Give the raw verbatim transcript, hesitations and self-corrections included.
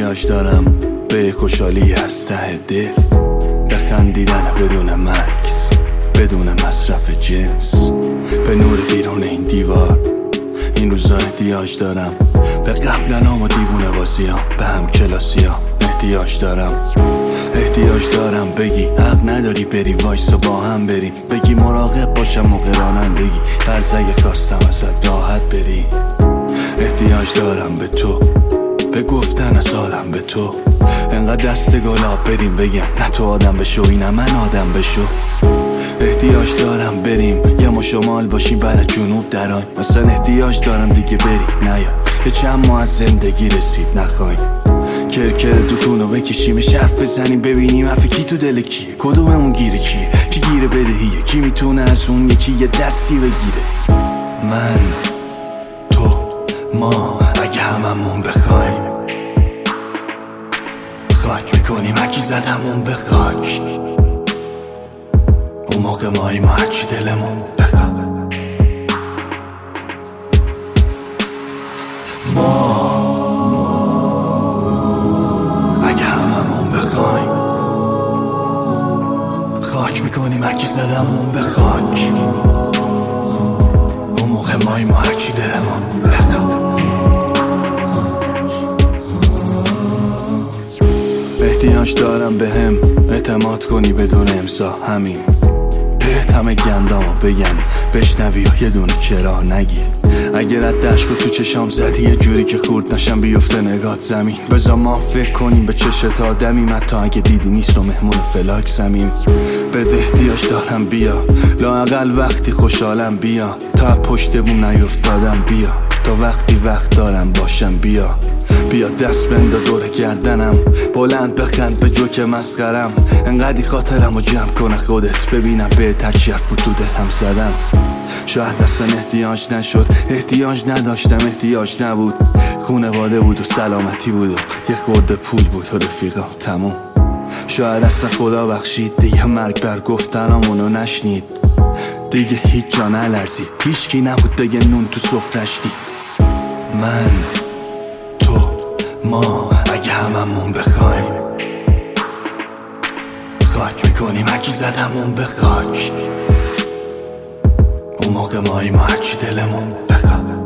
احتیاج دارم به خوشحالی از ته دل، به خندیدن بدون مکس، بدون مصرف جنس، به نور بیرون این دیوار. این روزا احتیاج دارم به قبلنام و دیوونه بازیام، به هم کلاسیام احتیاج دارم. احتیاج دارم بگی حق نداری بری، وایسا با هم بریم، بگی مراقب باشم موقع رانندگی، قرض اگه خواستم ازت راحت بری. احتیاج دارم به تو، به گفتن از حالم به تو، انقدر دست گلاب بریم بگم نه تو آدم بشو اینم من آدم بشو. احتیاج دارم بریم یه ما شمال باشیم برای جنوب دران، مثلا احتیاج دارم دیگه بری نیا یه چند ماه از زندگی رسید نخوایم کرکر دوتونو بکشیم، شف بزنیم ببینیم حرف کی تو دل کیه، کدوممون گیره چیه، کی گیره بدهیه، کی میتونه از اون یکی یه دستی بگیره. من تو ما اگه هممون بخوایم خاک میکنیم هرکی زد همون به خاک، اون موقع مایی ما هرچی دلمون بخواد. ما اگه هممون بخوایم خاک میکنیم هرکی زد همون به خاک، اون موقع مایی ما هرچی دلمون بخواد. احتیاج دارم به هم اعتماد کنی بدون امضا، همین بهت همه گندامو بگم بشنوی و یه دونه چرا نگی. اگر از دشکو تو چشام زدی یه جوری که خورد نشم بیفته نگات زمین، بذار ما فکر کنیم به چشت آدمیم، حتی اگه دیدی نیست و مهمون فلاک زمین. بده احتیاج دارم بیا لااقل وقتی خوشحالم بیا، تا پشت بوم نیفتادم بیا، تا وقتی وقت دارم باشم بیا. بیا دست بنده دور گردنم بلند بخند به جوک مسخرم، انقدی خاطرم رو جمع کنه خودت ببینم به ترچی حرف تو دلم زدم. شاید اصلا احتیاج نشد، احتیاج نداشتم، احتیاج نبود، خونواده بود و سلامتی بود و یه خورده پول بود و رفیقا تموم. شاید اصلا خدا بخشید دیگه مرگ بر گفتنامونو نشنید، دیگه هیچ جا نلرزید، هیچ کی نبود بگه نون تو سفرش دید. من تو ما اگه هممون بخوایم خاک میکنیم هرکی زد همون به خاک، اون موقع مایی ما هرچی دلمون بخواد.